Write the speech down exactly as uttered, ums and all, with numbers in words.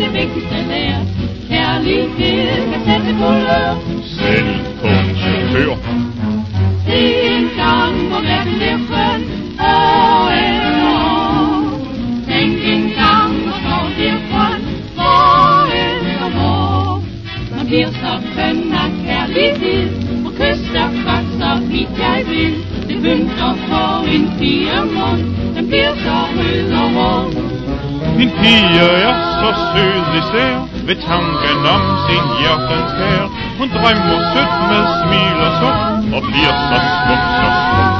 det vigtigste der. Kærlighed kan sætte kulør. Selv kun chauffør. En gang hvor verden bliver skøn. År efter år. Tænk en gang hvor skoven bliver grøn. År efter år. Man bliver så køn af kærlighed. Og kysser godt så vidt jeg vil. Det pynter på en pigemund. Den bliver så rød og rød. Min pige er så sød især ved tanken om sin hjertens kær. Hun drømmer sødt med smil og suk og bliver så smuk så smuk.